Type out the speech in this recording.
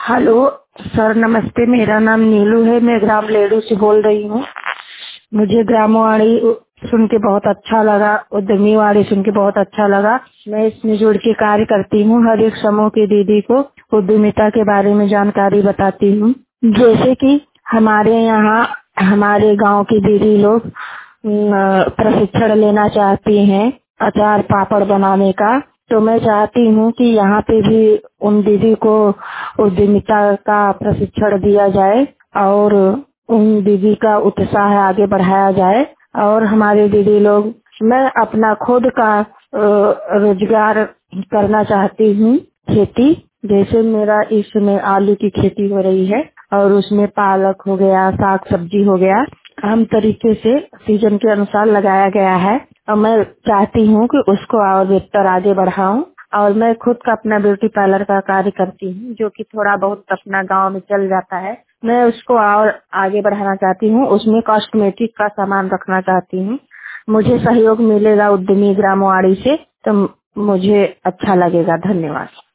Hello sir, नमस्ते। मेरा नाम नीलू है। मैं ग्राम लेडू से बोल रही हूँ। मुझे ग्रामवाणी सुन के बहुत अच्छा लगा, उद्यमी वाणी सुन के बहुत अच्छा लगा। मैं इसमें जुड़ के कार्य करती हूँ। हर एक समूह की दीदी को उद्यमिता के बारे में जानकारी बताती हूँ। जैसे कि हमारे यहाँ हमारे गांव की दीदी लोग प्रशिक्षण लेना चाहती हैं अचार पापड़ बनाने का। तो मैं चाहती हूँ कि यहाँ पे भी उन दीदी को उद्यमिता का प्रशिक्षण दिया जाए और उन दीदी का उत्साह आगे बढ़ाया जाए। और हमारे दीदी लोग, मैं अपना खुद का रोजगार करना चाहती हूँ। खेती, जैसे मेरा इस समय आलू की खेती हो रही है और उसमें पालक हो गया, साग सब्जी हो गया, आम तरीके से सीजन के अनुसार लगाया गया है। और मैं चाहती हूँ कि उसको और बेहतर आगे बढ़ाऊं। और मैं खुद का अपना ब्यूटी पार्लर का कार्य करती हूँ, जो कि थोड़ा बहुत अपना गांव में चल जाता है। मैं उसको और आगे बढ़ाना चाहती हूँ। उसमें कॉस्मेटिक का सामान रखना चाहती हूँ। मुझे सहयोग मिलेगा उद्यमी ग्रामवाणी से तो मुझे अच्छा लगेगा। धन्यवाद।